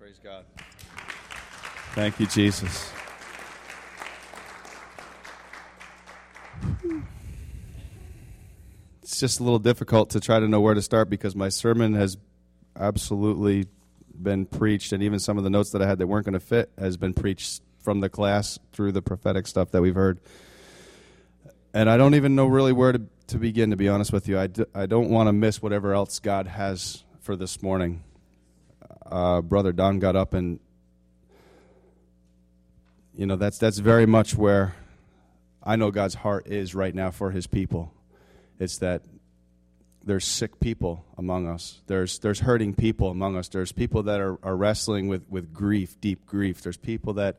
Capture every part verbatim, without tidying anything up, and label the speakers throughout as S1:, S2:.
S1: Praise God. Thank you, Jesus. It's just a little difficult to try to know where to start because my sermon has absolutely been preached, and even some of the notes that I had that weren't going to fit has been preached from the class through the prophetic stuff that we've heard. And I don't even know really where to, to begin, to be honest with you. I, d- I don't want to miss whatever else God has for this morning. Uh, Brother Don got up, and you know that's that's very much where I know God's heart is right now for His people. It's that there's sick people among us. There's there's hurting people among us. There's people that are, are wrestling with, with grief, deep grief. There's people that,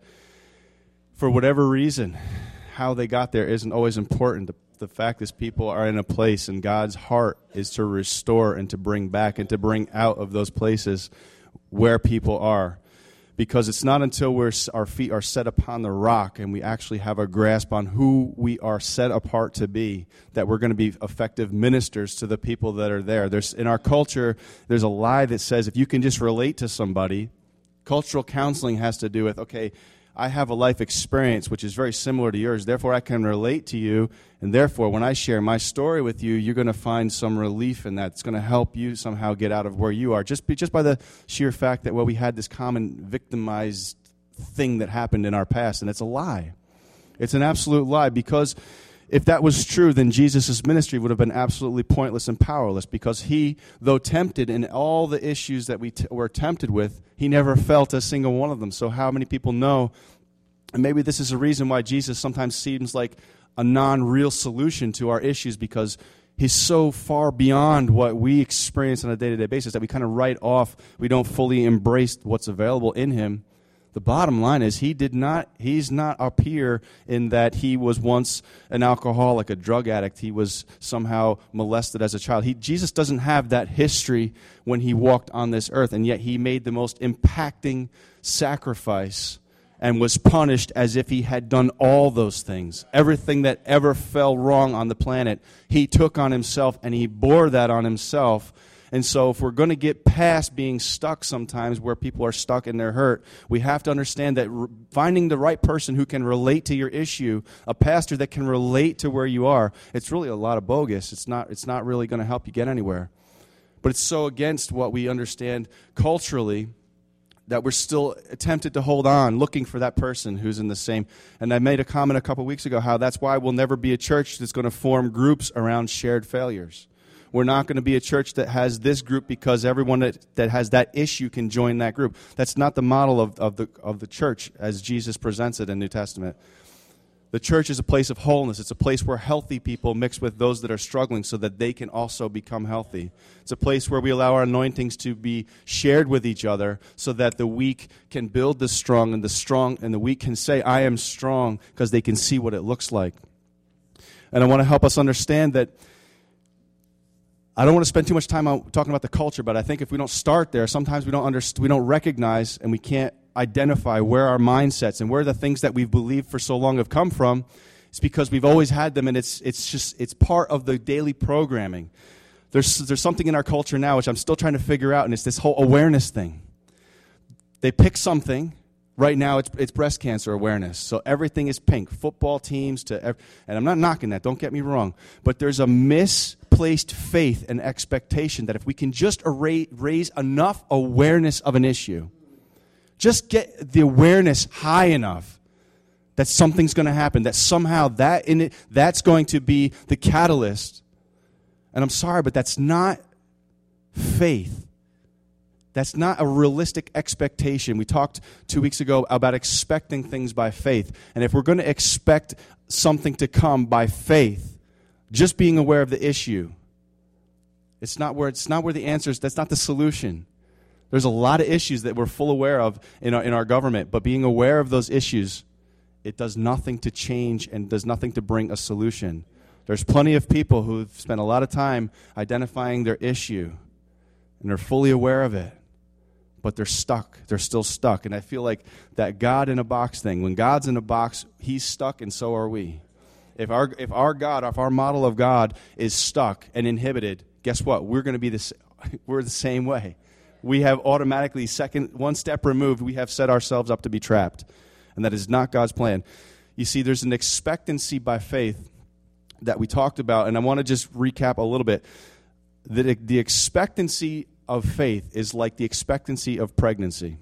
S1: for whatever reason, how they got there isn't always important. The, the fact is people are in a place, and God's heart is to restore and to bring back and to bring out of those places where people are. Because it's not until we're, our feet are set upon the rock and we actually have a grasp on who we are set apart to be that we're going to be effective ministers to the people that are there. There's, in our culture, there's a lie that says if you can just relate to somebody, cultural counseling has to do with, okay, I have a life experience which is very similar to yours, therefore I can relate to you, and therefore when I share my story with you, you're going to find some relief in that. It's going to help you somehow get out of where you are, just be, just by the sheer fact that, well, we had this common victimized thing that happened in our past, and it's a lie. It's an absolute lie, because if that was true, then Jesus' ministry would have been absolutely pointless and powerless, because he, though tempted in all the issues that we t- were tempted with, he never felt a single one of them. So how many people know, and maybe this is a reason why Jesus sometimes seems like a non-real solution to our issues, because he's so far beyond what we experience on a day-to-day basis that we kind of write off, we don't fully embrace what's available in him. The bottom line is he did not, he's not up here in that he was once an alcoholic, a drug addict. He was somehow molested as a child. He, Jesus doesn't have that history when he walked on this earth, and yet he made the most impacting sacrifice and was punished as if he had done all those things. Everything that ever fell wrong on the planet, he took on himself, and he bore that on himself. And so if we're going to get past being stuck sometimes where people are stuck in their hurt, we have to understand that r- finding the right person who can relate to your issue, a pastor that can relate to where you are, it's really a lot of bogus. It's not, it's not really going to help you get anywhere. But it's so against what we understand culturally that we're still tempted to hold on, looking for that person who's in the same. And I made a comment a couple weeks ago how that's why we'll never be a church that's going to form groups around shared failures. We're not going to be a church that has this group because everyone that, that has that issue can join that group. That's not the model of, of the of the church as Jesus presents it in the New Testament. The church is a place of wholeness. It's a place where healthy people mix with those that are struggling so that they can also become healthy. It's a place where we allow our anointings to be shared with each other so that the weak can build the strong, and the strong and the weak can say, I am strong, because they can see what it looks like. And I want to help us understand that I don't want to spend too much time on talking about the culture, but I think if we don't start there, sometimes we don't underst- we don't recognize and we can't identify where our mindsets and where the things that we've believed for so long have come from. It's because we've always had them, and it's it's just it's part of the daily programming. There's there's something in our culture now which I'm still trying to figure out, and it's this whole awareness thing. They pick something. Right now, it's it's breast cancer awareness. So everything is pink. Football teams to, ev- and I'm not knocking that. Don't get me wrong. But there's a misplaced faith and expectation that if we can just array, raise enough awareness of an issue, just get the awareness high enough that something's going to happen, that somehow that in it, that's going to be the catalyst. And I'm sorry, but that's not faith. That's not a realistic expectation. We talked two weeks ago about expecting things by faith. And if we're going to expect something to come by faith, just being aware of the issue, it's not where it's not where the answer is. That's not the solution. There's a lot of issues that we're full aware of in our, in our government, but being aware of those issues, it does nothing to change and does nothing to bring a solution. There's plenty of people who've spent a lot of time identifying their issue, and they're fully aware of it. But they're stuck. They're still stuck. And I feel like that God in a box thing, when God's in a box, he's stuck, and so are we. If our if our God, if our model of God is stuck and inhibited, guess what? We're going to be the we're the same way. we have automatically, second, one step removed, we have set ourselves up to be trapped. And that is not God's plan. You see, there's an expectancy by faith that we talked about, and I want to just recap a little bit. The, the expectancy of faith is like the expectancy of pregnancy.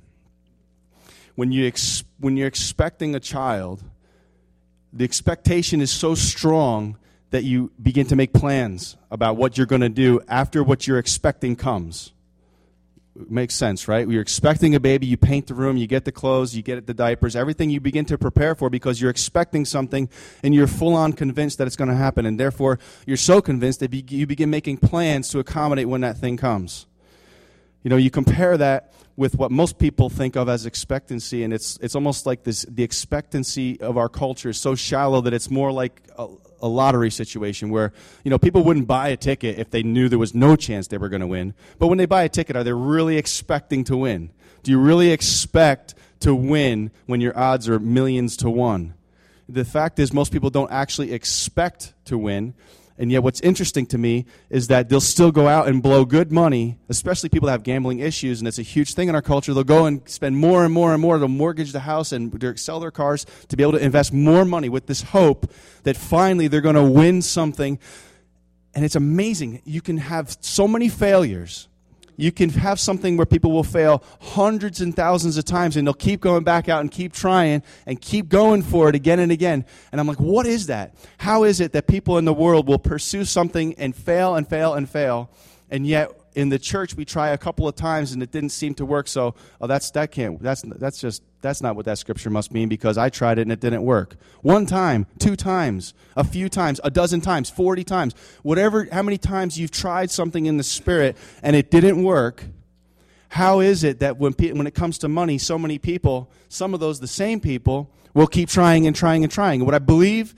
S1: When, you ex, when you're expecting a child, the expectation is so strong that you begin to make plans about what you're going to do after what you're expecting comes. It makes sense, right? You're expecting a baby, you paint the room, you get the clothes, you get the diapers, everything you begin to prepare for because you're expecting something and you're full-on convinced that it's going to happen, and therefore you're so convinced that you begin making plans to accommodate when that thing comes. You know, you compare that with what most people think of as expectancy, and it's it's almost like this. The expectancy of our culture is so shallow that it's more like a, a lottery situation where, you know, people wouldn't buy a ticket if they knew there was no chance they were going to win. But when they buy a ticket, are they really expecting to win? Do you really expect to win when your odds are millions to one? The fact is, most people don't actually expect to win. And yet what's interesting to me is that they'll still go out and blow good money, especially people that have gambling issues, and it's a huge thing in our culture. They'll go and spend more and more and more to mortgage the house and sell their cars to be able to invest more money with this hope that finally they're going to win something. And it's amazing. You can have so many failures. You can have something where people will fail hundreds and thousands of times, and they'll keep going back out and keep trying and keep going for it again and again. And I'm like, what is that? How is it that people in the world will pursue something and fail and fail and fail, and yet in the church we try a couple of times and it didn't seem to work, so oh that's that can't that's that's just that's not what that scripture must mean because I tried it and it didn't work. One time, two times, a few times, a dozen times, forty times, whatever, how many times you've tried something in the Spirit and it didn't work. How is it that when pe- when it comes to money, so many people, some of those the same people, will keep trying and trying and trying? And what I believe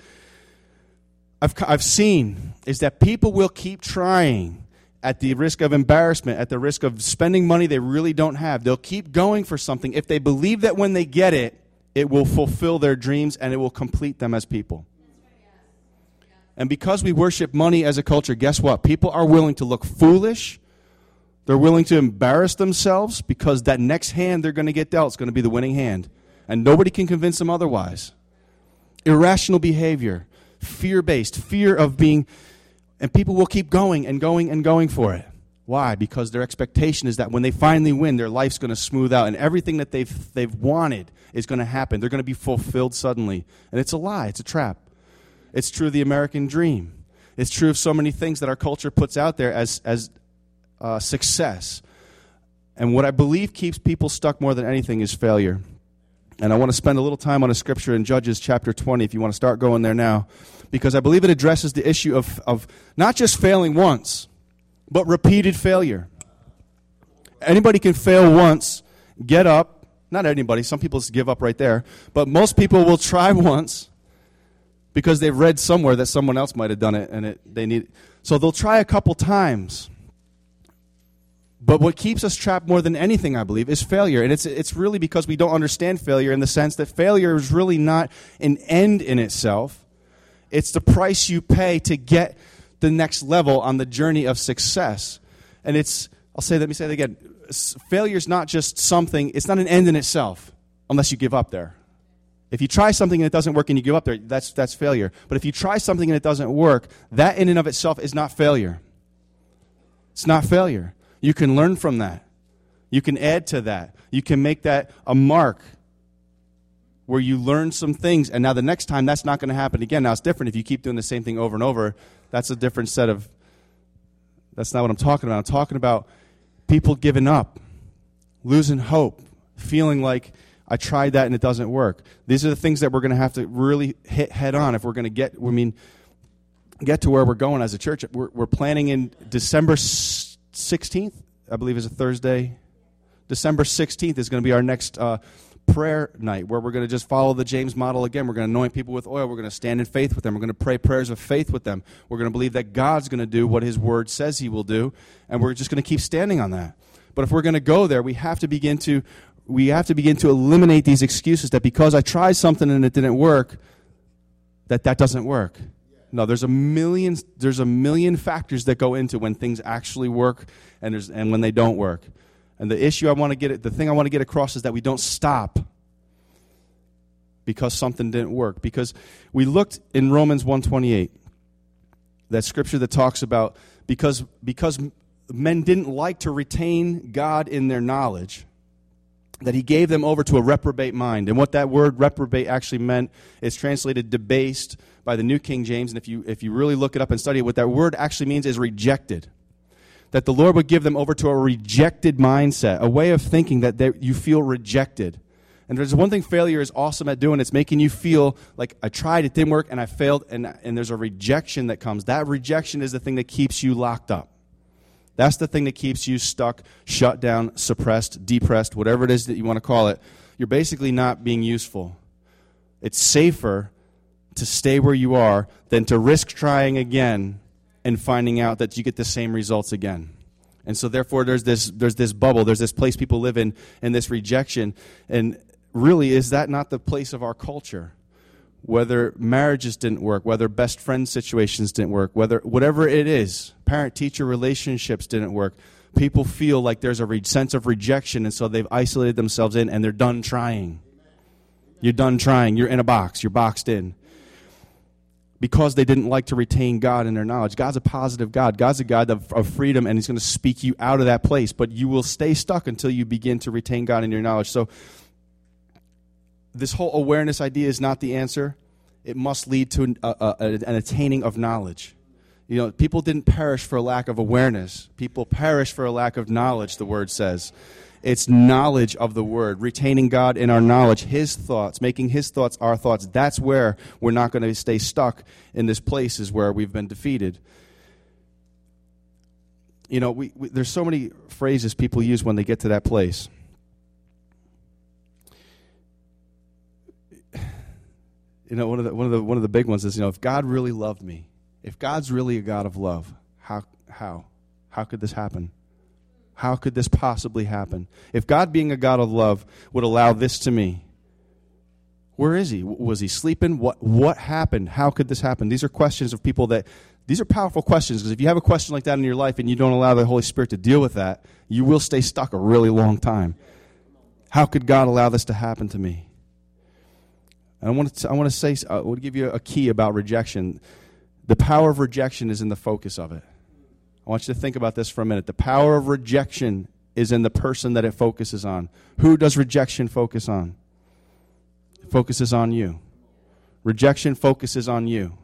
S1: I've I've seen is that people will keep trying at the risk of embarrassment, at the risk of spending money they really don't have. They'll keep going for something if they believe that when they get it, it will fulfill their dreams and it will complete them as people. And because we worship money as a culture, guess what? People are willing to look foolish. They're willing to embarrass themselves because that next hand they're going to get dealt is going to be the winning hand. And nobody can convince them otherwise. Irrational behavior, fear-based, fear of being... And people will keep going and going and going for it. Why? Because their expectation is that when they finally win, their life's going to smooth out and everything that they've they've wanted is going to happen. They're going to be fulfilled suddenly. And it's a lie. It's a trap. It's true of the American dream. It's true of so many things that our culture puts out there as, as uh, success. And what I believe keeps people stuck more than anything is failure. And I want to spend a little time on a scripture in Judges chapter twenty, if you want to start going there now, because I believe it addresses the issue of, of not just failing once, but repeated failure. Anybody can fail once, get up. Not anybody. Some people just give up right there. But most people will try once because they've read somewhere that someone else might have done it, and it, they need. So they'll try a couple times. But what keeps us trapped more than anything, I believe, is failure. And it's it's really because we don't understand failure in the sense that failure is really not an end in itself. It's the price you pay to get the next level on the journey of success. And it's, I'll say, let me say that again. Failure is not just something, it's not an end in itself, unless you give up there. If you try something and it doesn't work and you give up there, that's that's failure. But if you try something and it doesn't work, that in and of itself is not failure. It's not failure. You can learn from that. You can add to that. You can make that a mark where you learn some things, and now the next time that's not going to happen again. Now it's different if you keep doing the same thing over and over. That's a different set of, that's not what I'm talking about. I'm talking about people giving up, losing hope, feeling like I tried that and it doesn't work. These are the things that we're going to have to really hit head on if we're going to get, I mean, get to where we're going as a church. We're, we're planning in December sixteenth, I believe is a Thursday. December sixteenth is going to be our next uh, prayer night where we're going to just follow the James model again. We're going to anoint people with oil. We're going to stand in faith with them. We're going to pray prayers of faith with them. We're going to believe that God's going to do what His Word says He will do, and we're just going to keep standing on that. But if we're going to go there, we have to begin to we have to begin to eliminate these excuses that because I tried something and it didn't work, that that doesn't work. No, there's a million there's a million factors that go into when things actually work and there's and when they don't work. And the issue I want to get, the thing I want to get across is that we don't stop because something didn't work. Because we looked in Romans one twenty-eight, that scripture that talks about because because men didn't like to retain God in their knowledge, that he gave them over to a reprobate mind. And what that word reprobate actually meant is translated debased by the New King James. And if you if you really look it up and study it, what that word actually means is rejected. That the Lord would give them over to a rejected mindset, a way of thinking that they, you feel rejected. And there's one thing failure is awesome at doing. It's making you feel like I tried, it didn't work, and I failed, and, and there's a rejection that comes. That rejection is the thing that keeps you locked up. That's the thing that keeps you stuck, shut down, suppressed, depressed, whatever it is that you want to call it. You're basically not being useful. It's safer to stay where you are than to risk trying again and finding out that you get the same results again. And so therefore there's this there's this bubble, there's this place people live in, and this rejection. And really, is that not the place of our culture? Whether marriages didn't work, whether best friend situations didn't work, whether whatever it is, parent-teacher relationships didn't work, people feel like there's a re- sense of rejection, and so they've isolated themselves in, and they're done trying. You're done trying. You're in a box. You're boxed in. Because they didn't like to retain God in their knowledge. God's a positive God. God's a God of, of freedom, and he's going to speak you out of that place. But you will stay stuck until you begin to retain God in your knowledge. So this whole awareness idea is not the answer. It must lead to an, a, a, an attaining of knowledge. You know, people didn't perish for a lack of awareness. People perish for a lack of knowledge, the word says. It's knowledge of the word, retaining God in our knowledge, his thoughts, making his thoughts our thoughts. That's where we're not going to stay stuck in this place, is where we've been defeated. You know, we, we, there's so many phrases people use when they get to that place. You know, one of the one of the one of the big ones is, you know, if God really loved me, if God's really a God of love, how how how could this happen? How could this possibly happen? If God being a God of love would allow this to me, where is he? Was he sleeping? What what happened? How could this happen? These are questions of people that, these are powerful questions, because if you have a question like that in your life and you don't allow the Holy Spirit to deal with that, you will stay stuck a really long time. How could God allow this to happen to me? And I want to I want to say I want to give you a key about rejection. The power of rejection is in the focus of it. I want you to think about this for a minute. The power of rejection is in the person that it focuses on. Who does rejection focus on? It focuses on you. Rejection focuses on you.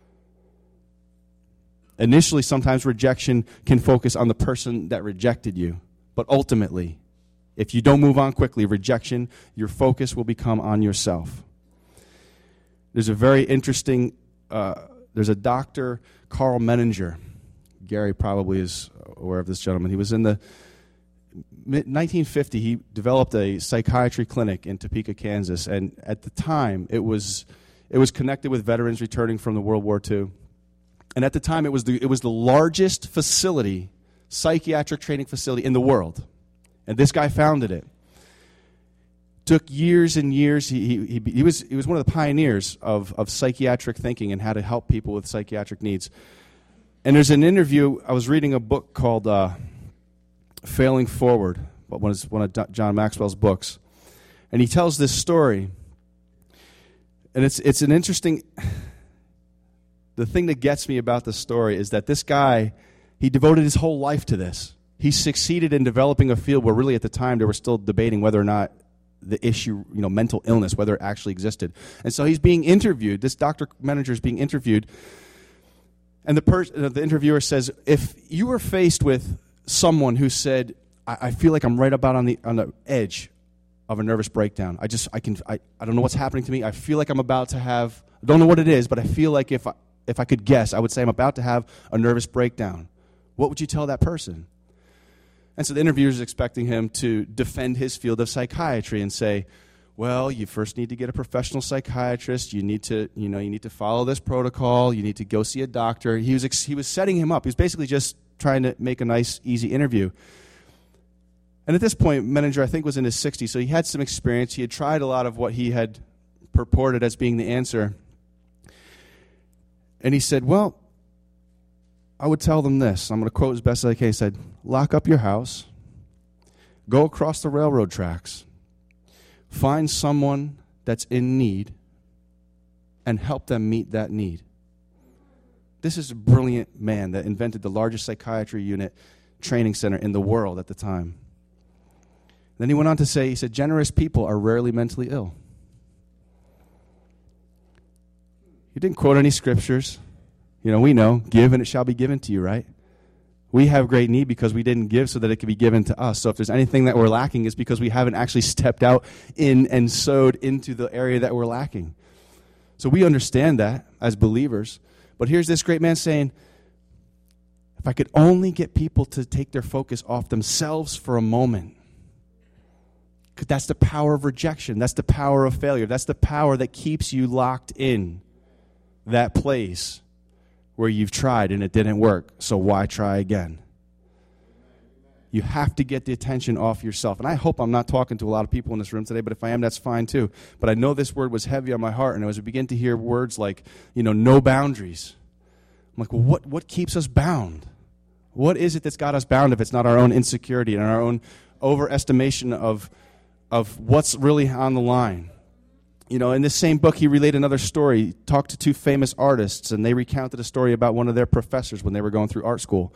S1: Initially, sometimes rejection can focus on the person that rejected you. But ultimately, if you don't move on quickly, rejection, your focus will become on yourself. There's a very interesting, uh, there's a Doctor Carl Menninger. Gary probably is aware of this gentleman. He was in the nineteen fifty. He developed a psychiatry clinic in Topeka, Kansas, and at the time it was it was connected with veterans returning from the World War Two. And at the time it was the it was the largest facility, psychiatric training facility in the world. And this guy founded it. Took years and years. He he he, he was he was one of the pioneers of of psychiatric thinking and how to help people with psychiatric needs. And there's an interview, I was reading a book called uh, Failing Forward, one of, one of John Maxwell's books. And he tells this story. And it's it's an interesting, the thing that gets me about this story is that this guy, he devoted his whole life to this. He succeeded in developing a field where really at the time they were still debating whether or not the issue, you know, mental illness, whether it actually existed. And so he's being interviewed, this Doctor Menninger is being interviewed. And the pers- uh, the interviewer says, if you were faced with someone who said, I, I feel like I'm right about on the on the edge of a nervous breakdown. I just, I can, I, I don't know what's happening to me. I feel like I'm about to have, I don't know what it is, but I feel like if I, if I could guess, I would say I'm about to have a nervous breakdown. What would you tell that person? And so the interviewer is expecting him to defend his field of psychiatry and say, well, you first need to get a professional psychiatrist. You need to, you know, you need to follow this protocol. You need to go see a doctor. He was ex- he was setting him up. He was basically just trying to make a nice, easy interview. And at this point, Menninger, I think, was in his sixties, so he had some experience. He had tried a lot of what he had purported as being the answer. And he said, well, I would tell them this. I'm going to quote as best as I can. He said, lock up your house, Go across the railroad tracks. Find someone that's in need and help them meet that need. This is a brilliant man that invented the largest psychiatry unit training center in the world at the time. Then he went on to say, he said, generous people are rarely mentally ill. He didn't quote any scriptures. You know, we know, give and it shall be given to you, right? We have great need because we didn't give so that it could be given to us. So if there's anything that we're lacking, it's because we haven't actually stepped out in and sowed into the area that we're lacking. So we understand that as believers. But here's this great man saying, if I could only get people to take their focus off themselves for a moment, because that's the power of rejection. That's the power of failure. That's the power that keeps you locked in that place where you've tried and it didn't work, so why try again? You have to get the attention off yourself. And I hope I'm not talking to a lot of people in this room today, but if I am, that's fine too. But I know this word was heavy on my heart, and as I begin to hear words like, you know, no boundaries, I'm like, well, what, what keeps us bound? What is it that's got us bound if it's not our own insecurity and our own overestimation of, of what's really on the line? You know, in this same book, he related another story. He talked to two famous artists, and they recounted a story about one of their professors when they were going through art school.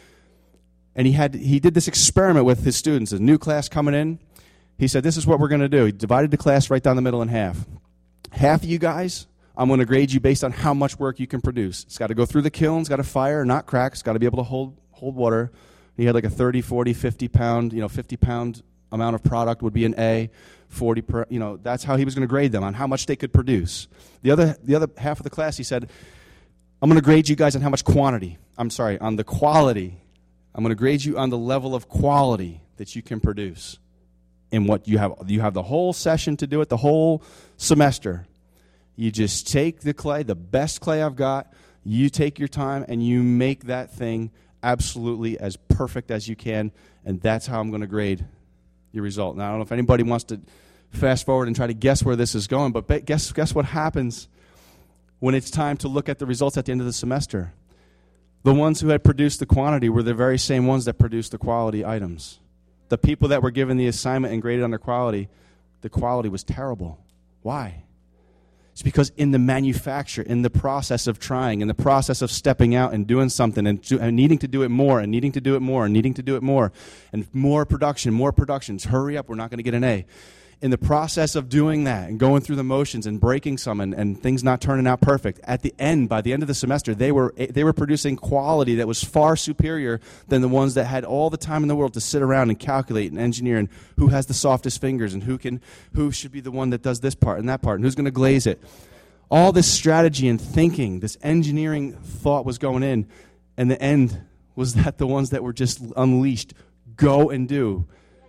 S1: And he had he did this experiment with his students. A new class coming in, he said, this is what we're going to do. He divided the class right down the middle in half. Half of you guys, I'm going to grade you based on how much work you can produce. It's got to go through the kiln, it's got to fire, not crack, it's got to be able to hold hold water. He had like a thirty, forty, fifty pound, you know, fifty pound amount of product would be an A. forty per, you know, that's how he was going to grade them, on how much they could produce. The other the other half of the class, he said, I'm going to grade you guys on how much quantity. I'm sorry, on the quality. I'm going to grade you on the level of quality that you can produce in what you have. You have the whole session to do it, the whole semester. You just take the clay, the best clay I've got, you take your time, and you make that thing absolutely as perfect as you can, and that's how I'm going to grade your result. Now, I don't know if anybody wants to fast forward and try to guess where this is going, but guess, guess what happens when it's time to look at the results at the end of the semester? The ones who had produced the quantity were the very same ones that produced the quality items. The people that were given the assignment and graded on their quality, the quality was terrible. Why? It's because in the manufacture, in the process of trying, in the process of stepping out and doing something and, do, and needing to do it more and needing to do it more and needing to do it more and more production, more productions, hurry up, we're not going to get an A. In the process of doing that and going through the motions and breaking some and, and things not turning out perfect, at the end, by the end of the semester, they were they were producing quality that was far superior than the ones that had all the time in the world to sit around and calculate and engineer and who has the softest fingers and who can who should be the one that does this part and that part and who's going to glaze it. All this strategy and thinking, this engineering thought was going in, and the end was that the ones that were just unleashed, go and do.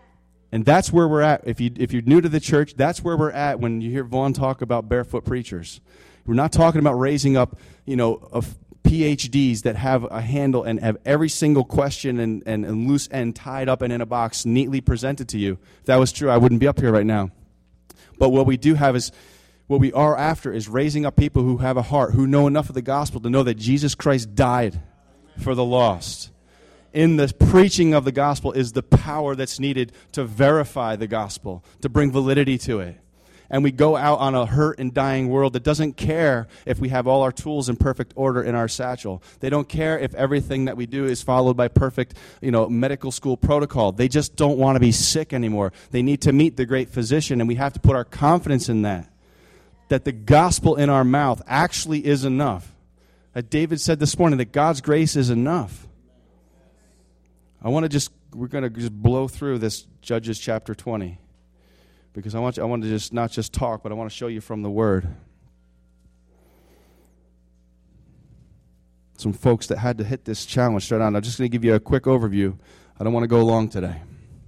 S1: And that's where we're at. If, you, if you're new to the church, that's where we're at when you hear Vaughn talk about barefoot preachers. We're not talking about raising up, you know, of P H Ds that have a handle and have every single question and, and, and loose end tied up and in a box neatly presented to you. If that was true, I wouldn't be up here right now. But what we do have is, what we are after is raising up people who have a heart, who know enough of the gospel to know that Jesus Christ died for the lost. In the preaching of the gospel is the power that's needed to verify the gospel, to bring validity to it. And we go out on a hurt and dying world that doesn't care if we have all our tools in perfect order in our satchel. They don't care if everything that we do is followed by perfect, you know, medical school protocol. They just don't want to be sick anymore. They need to meet the great physician, and we have to put our confidence in that, that the gospel in our mouth actually is enough. That David said this morning that God's grace is enough. I want to just, we're going to just blow through this Judges chapter twenty. Because I want you, I want to just not just talk, but I want to show you from the Word. Some folks that had to hit this challenge straight on. I'm just going to give you a quick overview. I don't want to go long today.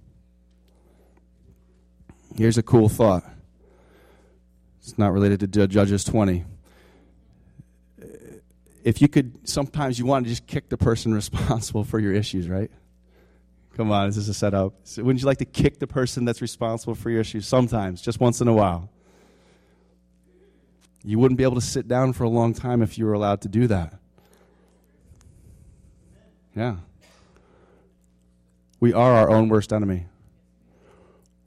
S1: Here's a cool thought. It's not related to Judges twenty. If you could, sometimes you want to just kick the person responsible for your issues, right? Come on, this is a setup. So wouldn't you like to kick the person that's responsible for your issues? Sometimes, just once in a while. You wouldn't be able to sit down for a long time if you were allowed to do that. Yeah. We are our own worst enemy.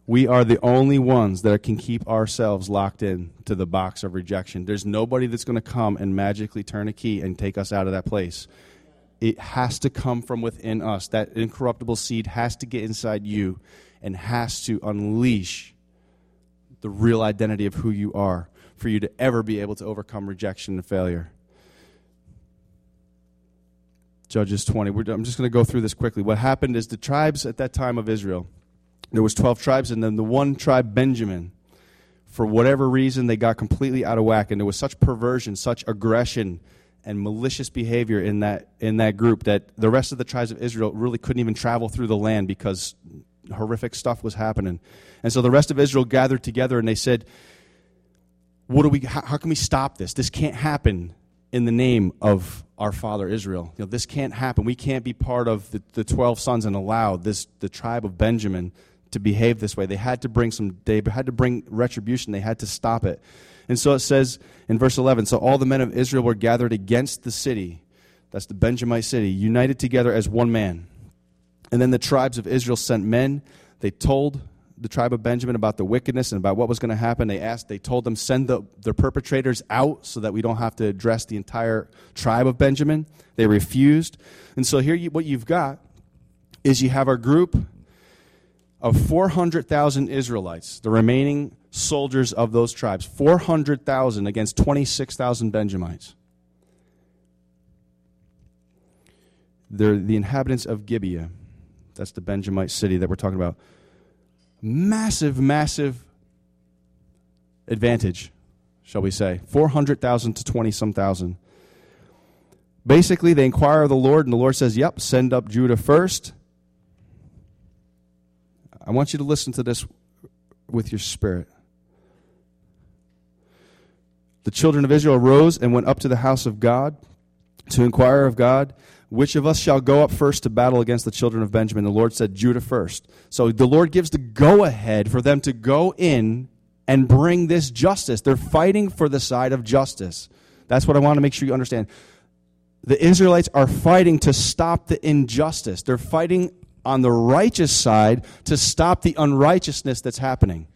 S1: We are the only ones that can keep ourselves locked in to the box of rejection. There's nobody that's going to come and magically turn a key and take us out of that place. It has to come from within us. That incorruptible seed has to get inside you and has to unleash the real identity of who you are for you to ever be able to overcome rejection and failure. Judges twenty. We're, I'm just going to go through this quickly. What happened is the tribes at that time of Israel, there was twelve tribes, and then the one tribe, Benjamin, for whatever reason, they got completely out of whack, and there was such perversion, such aggression, and malicious behavior in that in that group that the rest of the tribes of Israel really couldn't even travel through the land because horrific stuff was happening. And so the rest of Israel gathered together, and they said, "What do we? How, how can we stop this? This can't happen in the name of our father Israel. You know, this can't happen. We can't be part of the, the twelve sons and allow this the tribe of Benjamin to behave this way." They had to bring some. They had to bring retribution. They had to stop it. And so it says in verse eleven, "So all the men of Israel were gathered against the city," that's the Benjamite city, "united together as one man. And then the tribes of Israel sent men. They told the tribe of Benjamin about the wickedness and about what was going to happen. They asked, they told them, send the, the perpetrators out so that we don't have to address the entire tribe of Benjamin. They refused. And so here you, what you've got is you have a group of four hundred thousand Israelites, the remaining soldiers of those tribes, four hundred thousand against twenty-six thousand Benjamites. They're the inhabitants of Gibeah. That's the Benjamite city that we're talking about. Massive, massive advantage, shall we say. four hundred thousand to twenty-some thousand. Basically, they inquire of the Lord, and the Lord says, yep, send up Judah first. I want you to listen to this with your spirit. The children of Israel arose and went up to the house of God to inquire of God, which of us shall go up first to battle against the children of Benjamin? The Lord said, Judah first. So the Lord gives the go-ahead for them to go in and bring this justice. They're fighting for the side of justice. That's what I want to make sure you understand. The Israelites are fighting to stop the injustice. They're fighting on the righteous side to stop the unrighteousness that's happening.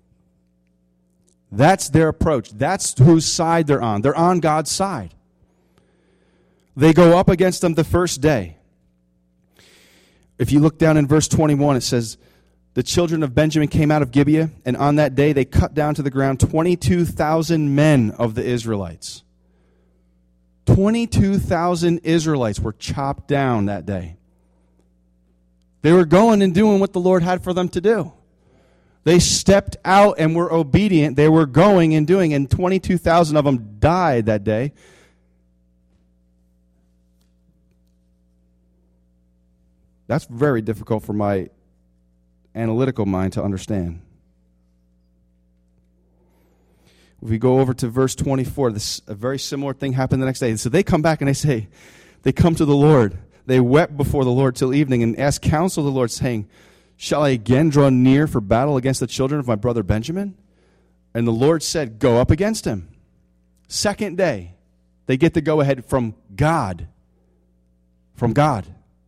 S1: That's their approach. That's whose side they're on. They're on God's side. They go up against them the first day. If you look down in verse twenty-one, it says, the children of Benjamin came out of Gibeah, and on that day they cut down to the ground twenty-two thousand men of the Israelites. twenty-two thousand Israelites were chopped down that day. They were going and doing what the Lord had for them to do. They stepped out and were obedient. They were going and doing, and twenty-two thousand of them died that day. That's very difficult for my analytical mind to understand. If we go over to verse twenty-four, this a very similar thing happened the next day. So they come back and they say, they come to the Lord. They wept before the Lord till evening and asked counsel of the Lord, saying, shall I again draw near for battle against the children of my brother Benjamin? And the Lord said, go up against him. Second day, they get the go-ahead from God. From God.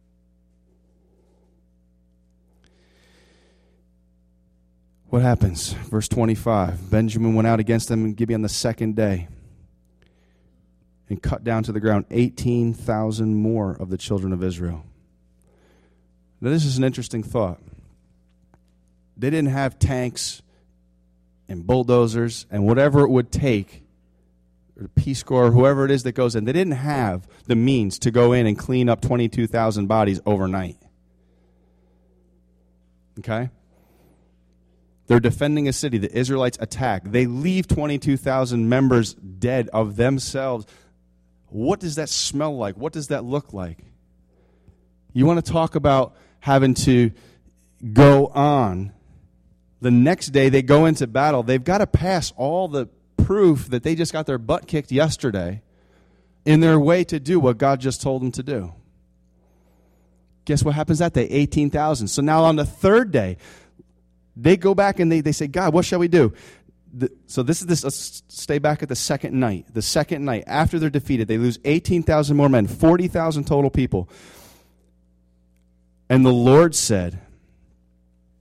S1: What happens? Verse twenty-five. Benjamin went out against them in Gibeah on the second day and cut down to the ground eighteen thousand more of the children of Israel. Now, this is an interesting thought. They didn't have tanks and bulldozers and whatever it would take, or the Peace Corps, or whoever it is that goes in. They didn't have the means to go in and clean up twenty-two thousand bodies overnight. Okay? They're defending a city. The Israelites attack. They leave twenty-two thousand members dead of themselves. What does that smell like? What does that look like? You want to talk about having to go on. The next day they go into battle. They've got to pass all the proof that they just got their butt kicked yesterday in their way to do what God just told them to do. Guess what happens that day? eighteen thousand. So now on the third day, they go back and they, they say, God, what shall we do? The, so this is this. Let's stay back at the second night. The second night, after they're defeated, they lose eighteen thousand more men, forty thousand total people. And the Lord said,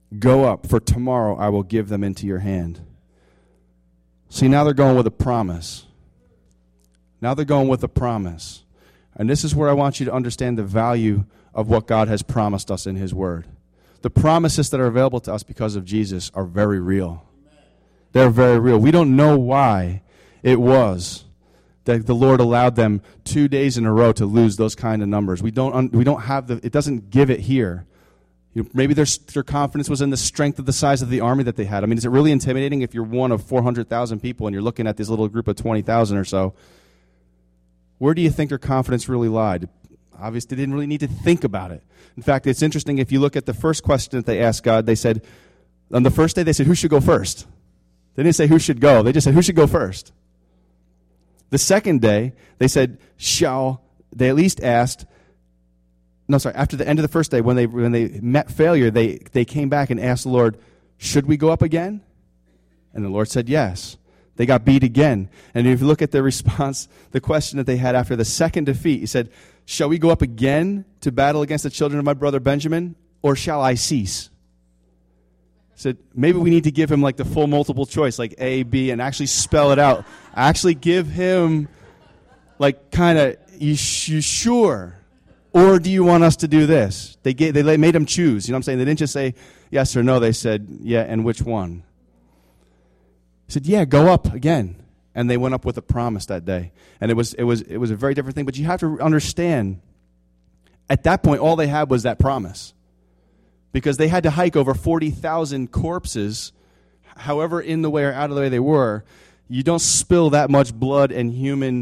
S1: Go up, for tomorrow I will give them into your hand. See, now they're going with a promise. Now they're going with a promise. And this is where I want you to understand the value of what God has promised us in his word. The promises that are available to us because of Jesus are very real. They're very real. We don't know why it was that the Lord allowed them two days in a row to lose those kind of numbers. We don't, we don't have the, it doesn't give it here. You know, maybe their, their confidence was in the strength of the size of the army that they had. I mean, is it really intimidating if you're one of four hundred thousand people and you're looking at this little group of twenty thousand or so? Where do you think their confidence really lied? Obviously, they didn't really need to think about it. In fact, it's interesting, if you look at the first question that they asked God, they said, on the first day, they said, who should go first? They didn't say who should go. They just said, who should go first? The second day, they said, shall, they at least asked, no, sorry, after the end of the first day, when they when they met failure, they, they came back and asked the Lord, should we go up again? And the Lord said, yes. They got beat again. And if you look at the response, the question that they had after the second defeat, he said, shall we go up again to battle against the children of my brother Benjamin, or shall I cease? He said, maybe we need to give him like the full multiple choice, like A, B, and actually spell it out. Actually give him like kind of, you, you sure? Or do you want us to do this? They gave, they made him choose. You know what I'm saying? They didn't just say yes or no. They said, yeah, and which one? He said, yeah, go up again. And they went up with a promise that day. And it was it was it was a very different thing. But you have to understand, at that point, all they had was that promise. Because they had to hike over forty thousand corpses, however in the way or out of the way they were. You don't spill that much blood and human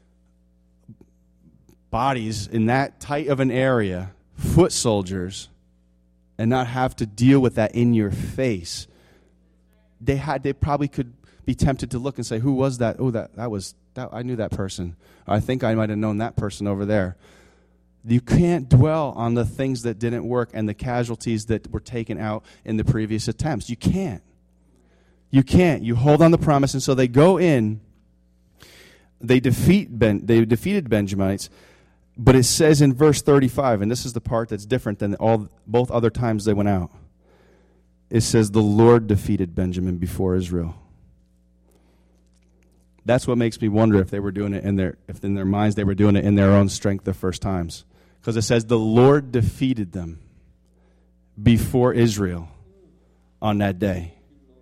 S1: bodies in that tight of an area, foot soldiers, and not have to deal with that in your face. They had they probably could be tempted to look and say, who was that? Oh, that that was that I knew that person. I think I might have known that person over there. You can't dwell on the things that didn't work and the casualties that were taken out in the previous attempts. You can't. You can't. You hold on the promise. And so they go in, they defeat Ben, they defeated Benjamites. But it says in verse thirty-five, and this is the part that's different than all both other times they went out. It says, the Lord defeated Benjamin before Israel. That's what makes me wonder if they were doing it in their, if in their minds they were doing it in their own strength the first times. Because it says, the Lord defeated them before Israel on that day.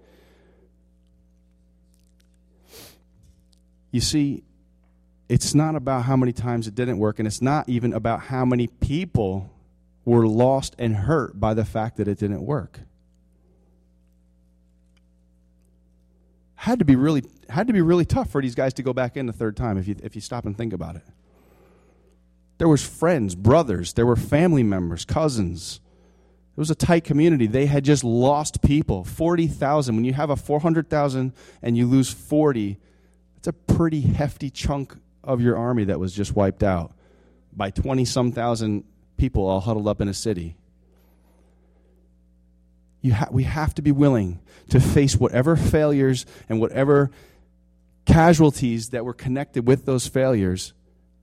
S1: You see, it's not about how many times it didn't work, and it's not even about how many people were lost and hurt by the fact that it didn't work. Had to be really had to be really tough for these guys to go back in the third time if you if you stop and think about it. There was friends, brothers, there were family members, cousins. It was a tight community. They had just lost people, forty thousand. When you have a four hundred thousand and you lose forty, that's a pretty hefty chunk of your army that was just wiped out by twenty-some thousand people all huddled up in a city. You ha- we have to be willing to face whatever failures and whatever casualties that were connected with those failures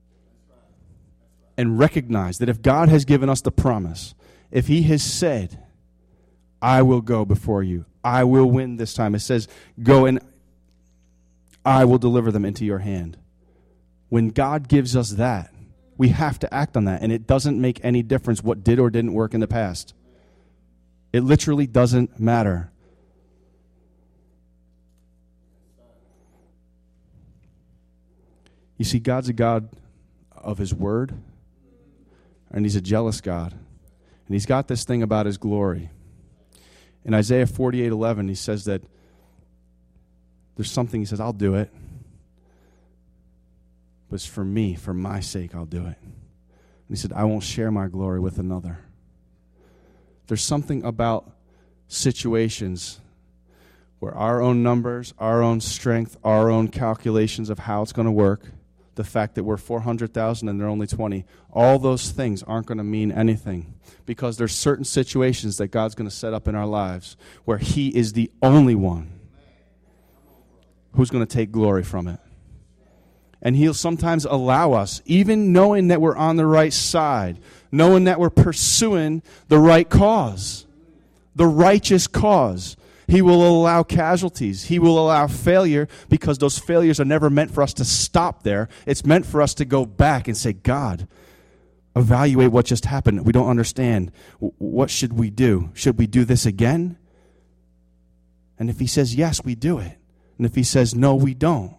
S1: and recognize that if God has given us the promise, if he has said, I will go before you, I will win this time. It says, go and I will deliver them into your hand. When God gives us that, we have to act on that, and it doesn't make any difference what did or didn't work in the past. It literally doesn't matter. You see, God's a God of his word, and he's a jealous God. And he's got this thing about his glory. In Isaiah forty-eight eleven, he says that there's something, he says, I'll do it. But it's for me, for my sake, I'll do it. And he said, I won't share my glory with another. There's something about situations where our own numbers, our own strength, our own calculations of how it's going to work, the fact that we're four hundred thousand and they're only twenty, all those things aren't going to mean anything, because there's certain situations that God's going to set up in our lives where he is the only one who's going to take glory from it. And he'll sometimes allow us, even knowing that we're on the right side, knowing that we're pursuing the right cause, the righteous cause. He will allow casualties. He will allow failure because those failures are never meant for us to stop there. It's meant for us to go back and say, God, evaluate what just happened. We don't understand. What should we do? Should we do this again? And if he says yes, we do it. And if he says no, we don't.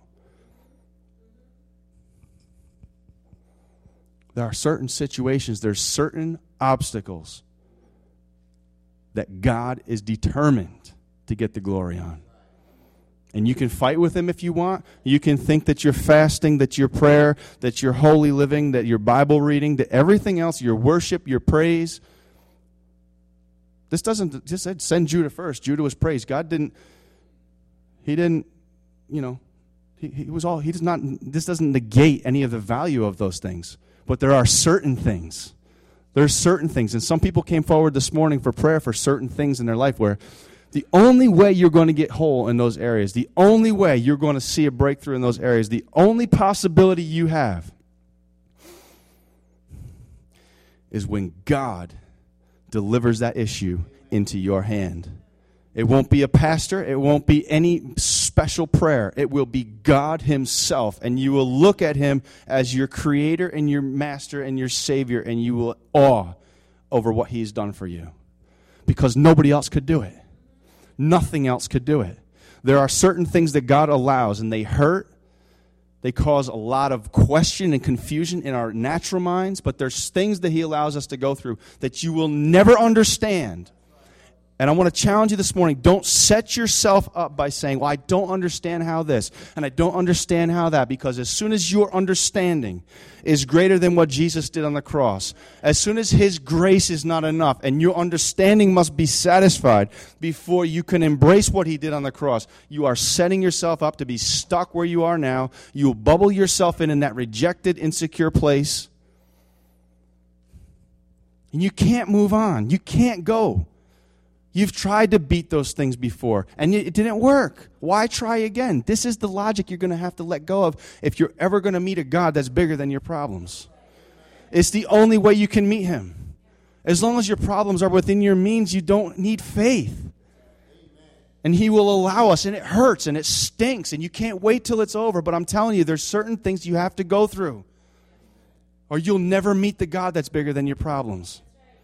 S1: There are certain situations, there's certain obstacles that God is determined to get the glory on. And you can fight with him if you want. You can think that you're fasting, that your prayer, that your holy living, that your Bible reading, that everything else, your worship, your praise. This doesn't just said send Judah first. Judah was praise. God didn't, he didn't, you know, he, he was all, he does not, this doesn't negate any of the value of those things. But there are certain things. There's certain things. And some people came forward this morning for prayer for certain things in their life where the only way you're going to get whole in those areas, the only way you're going to see a breakthrough in those areas, the only possibility you have is when God delivers that issue into your hand. It won't be a pastor. It won't be any special prayer. It will be God himself. And you will look at him as your creator and your master and your savior, and you will awe over what he's done for you. Because nobody else could do it. Nothing else could do it. There are certain things that God allows, and they hurt. They cause a lot of question and confusion in our natural minds, but there's things that he allows us to go through that you will never understand. And I want to challenge you this morning, don't set yourself up by saying, well, I don't understand how this, and I don't understand how that, because as soon as your understanding is greater than what Jesus did on the cross, as soon as his grace is not enough, and your understanding must be satisfied before you can embrace what he did on the cross, you are setting yourself up to be stuck where you are now. You will bubble yourself in in that rejected, insecure place, and you can't move on. You can't go. You've tried to beat those things before, and it didn't work. Why try again? This is the logic you're going to have to let go of if you're ever going to meet a God that's bigger than your problems. It's the only way you can meet him. As long as your problems are within your means, you don't need faith. And he will allow us, and it hurts, and it stinks, and you can't wait till it's over. But I'm telling you, there's certain things you have to go through, or you'll never meet the God that's bigger than your problems.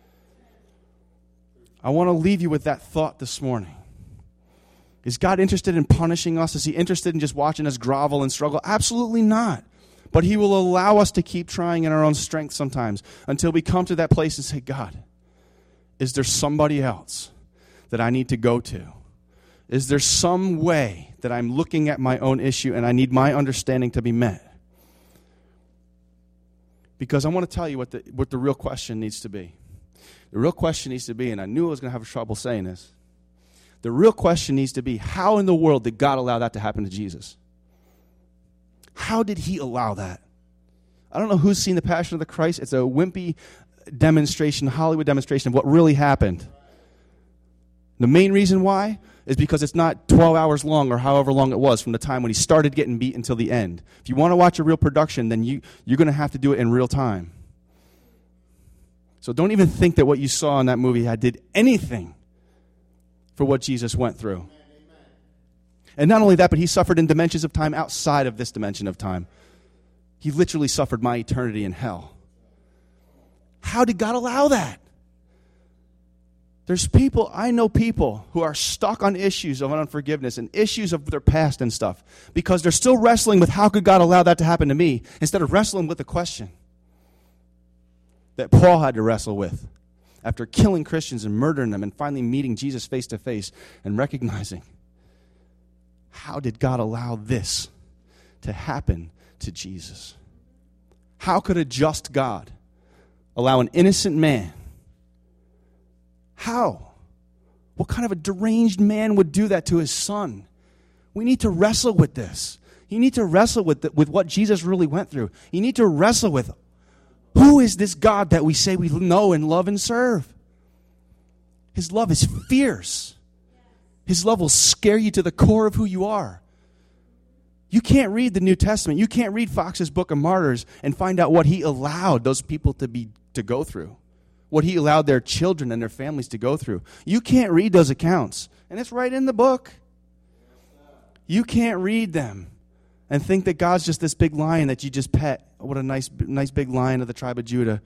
S1: I want to leave you with that thought this morning. Is God interested in punishing us? Is he interested in just watching us grovel and struggle? Absolutely not. But he will allow us to keep trying in our own strength sometimes until we come to that place and say, God, is there somebody else that I need to go to? Is there some way that I'm looking at my own issue and I need my understanding to be met? Because I want to tell you what the, what the real question needs to be. The real question needs to be, and I knew I was going to have trouble saying this, the real question needs to be, how in the world did God allow that to happen to Jesus? How did he allow that? I don't know who's seen The Passion of the Christ. It's a wimpy demonstration, Hollywood demonstration of what really happened. The main reason why is because it's not twelve hours long or however long it was from the time when he started getting beat until the end. If you want to watch a real production, then you, you're going to have to do it in real time. So don't even think that what you saw in that movie had did anything for what Jesus went through. Amen. And not only that, but he suffered in dimensions of time outside of this dimension of time. He literally suffered my eternity in hell. How did God allow that? There's people, I know people who are stuck on issues of unforgiveness and issues of their past and stuff because they're still wrestling with how could God allow that to happen to me instead of wrestling with the question that Paul had to wrestle with after killing Christians and murdering them and finally meeting Jesus face to face and recognizing, how did God allow this to happen to Jesus? How could a just God allow an innocent man? How? What kind of a deranged man would do that to his son? We need to wrestle with this. You need to wrestle with the, with what Jesus really went through. You need to wrestle with, who is this God that we say we know and love and serve? His love is fierce. His love will scare you to the core of who you are. You can't read the New Testament. You can't read Fox's Book of Martyrs and find out what he allowed those people to be to go through. what he allowed their children and their families to go through. You can't read those accounts, and it's right in the book. You can't read them and think that God's just this big lion that you just pet. What a nice, nice big lion of the tribe of Judah.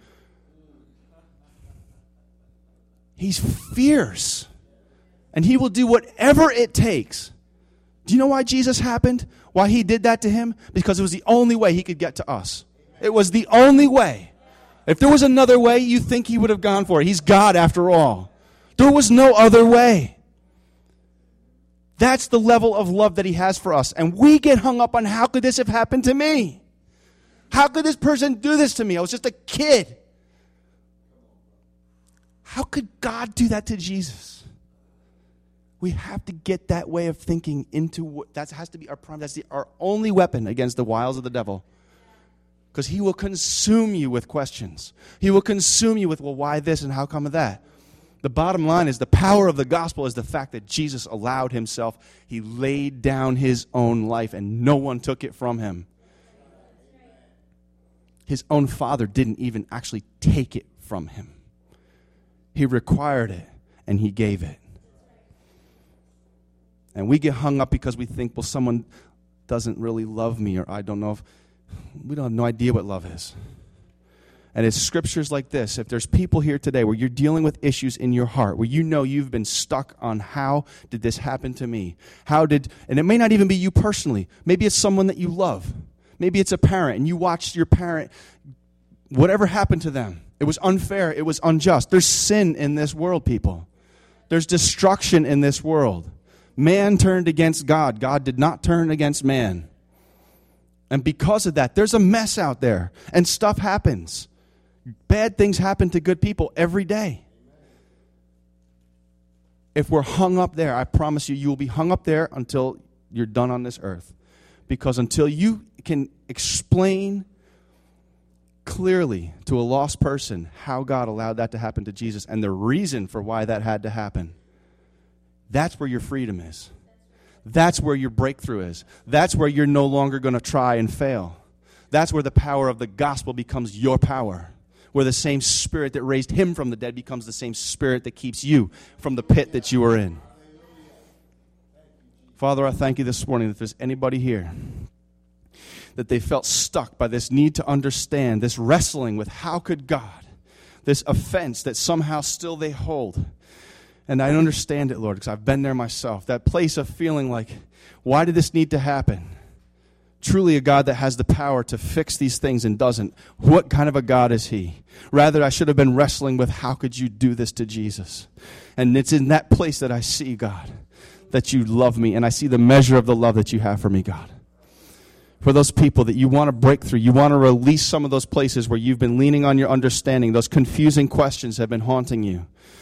S1: He's fierce, and he will do whatever it takes. Do you know why Jesus happened? Why he did that to him? Because it was the only way he could get to us. It was the only way. If there was another way, you think he would have gone for it. He's God after all. There was no other way. That's the level of love that he has for us. And we get hung up on, how could this have happened to me? How could this person do this to me? I was just a kid. How could God do that to Jesus? We have to get that way of thinking into what that has to be our prime. That's the, our only weapon against the wiles of the devil. Because he will consume you with questions. He will consume you with, well, why this and how come that? The bottom line is the power of the gospel is the fact that Jesus allowed himself. He laid down his own life and no one took it from him. His own Father didn't even actually take it from him. He required it and he gave it. And we get hung up because we think, well, someone doesn't really love me, or I don't know if, we don't have no idea what love is. And it's scriptures like this. If there's people here today where you're dealing with issues in your heart, where you know you've been stuck on, how did this happen to me? How did, and it may not even be you personally. Maybe it's someone that you love. Maybe it's a parent, and you watched your parent, whatever happened to them. It was unfair. It was unjust. There's sin in this world, people. There's destruction in this world. Man turned against God. God did not turn against man. And because of that, there's a mess out there. And stuff happens. Bad things happen to good people every day. If we're hung up there, I promise you, you will be hung up there until you're done on this earth. Because until you can explain clearly to a lost person how God allowed that to happen to Jesus and the reason for why that had to happen, that's where your freedom is. That's where your breakthrough is. That's where you're no longer going to try and fail. That's where the power of the gospel becomes your power. Where the same spirit that raised him from the dead becomes the same spirit that keeps you from the pit that you are in. Father, I thank you this morning that if there's anybody here that they felt stuck by this need to understand, this wrestling with how could God, this offense that somehow still they hold. And I understand it, Lord, because I've been there myself. That place of feeling like, why did this need to happen? Truly a God that has the power to fix these things and doesn't. What kind of a God is he? Rather, I should have been wrestling with, how could you do this to Jesus? And it's in that place that I see, God, that you love me. And I see the measure of the love that you have for me, God. For those people that you want to break through, you want to release some of those places where you've been leaning on your understanding. Those confusing questions have been haunting you.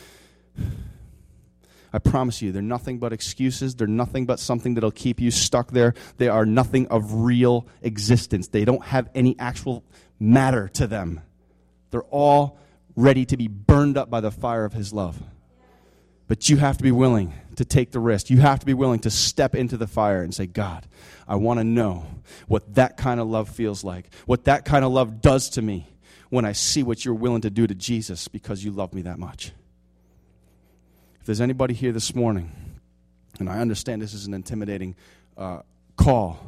S1: I promise you, they're nothing but excuses. They're nothing but something that'll keep you stuck there. They are nothing of real existence. They don't have any actual matter to them. They're all ready to be burned up by the fire of his love. But you have to be willing to take the risk. You have to be willing to step into the fire and say, God, I want to know what that kind of love feels like, what that kind of love does to me when I see what you're willing to do to Jesus because you love me that much. If there's anybody here this morning, and I understand this is an intimidating uh, call,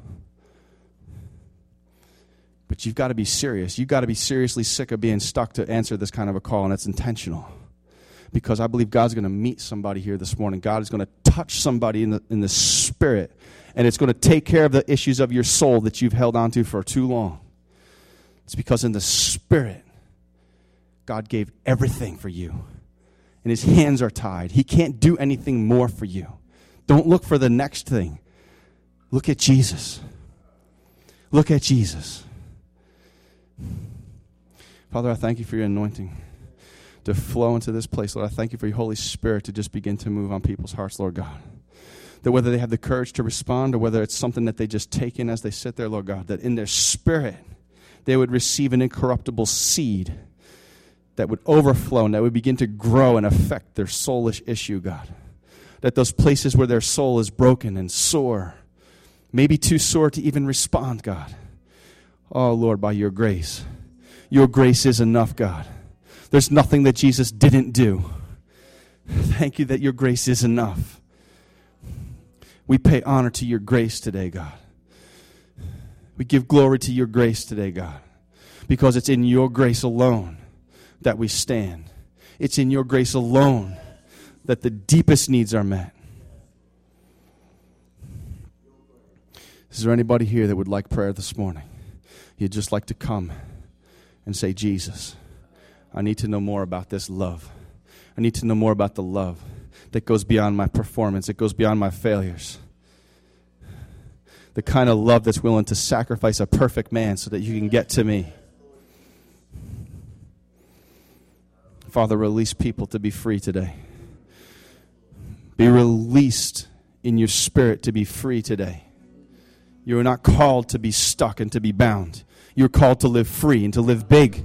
S1: but you've got to be serious. You've got to be seriously sick of being stuck to answer this kind of a call, and it's intentional. Because I believe God's going to meet somebody here this morning. God is going to touch somebody in the in the spirit, and it's going to take care of the issues of your soul that you've held on to for too long. It's because in the spirit, God gave everything for you. And his hands are tied. He can't do anything more for you. Don't look for the next thing. Look at Jesus. Look at Jesus. Father, I thank you for your anointing to flow into this place. Lord, I thank you for your Holy Spirit to just begin to move on people's hearts, Lord God. That whether they have the courage to respond or whether it's something that they just take in as they sit there, Lord God, that in their spirit they would receive an incorruptible seed that would overflow and that would begin to grow and affect their soulish issue, God. That those places where their soul is broken and sore, maybe too sore to even respond, God. Oh, Lord, by your grace. Your grace is enough, God. There's nothing that Jesus didn't do. Thank you that your grace is enough. We pay honor to your grace today, God. We give glory to your grace today, God, because it's in your grace alone that we stand. It's in your grace alone that the deepest needs are met. Is there anybody here that would like prayer this morning? You'd just like to come and say, Jesus, I need to know more about this love. I need to know more about the love that goes beyond my performance. It goes beyond my failures. The kind of love that's willing to sacrifice a perfect man so that you can get to me. Father, release people to be free today. Be released in your spirit to be free today. You are not called to be stuck and to be bound. You're called to live free and to live big.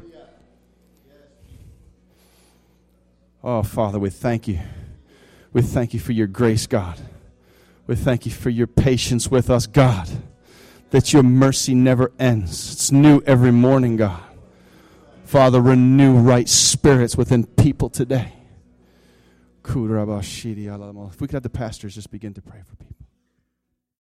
S1: Oh, Father, we thank you. We thank you for your grace, God. We thank you for your patience with us, God. That your mercy never ends. It's new every morning, God. Father, renew right spirits within people today. If we could have the pastors just begin to pray for people.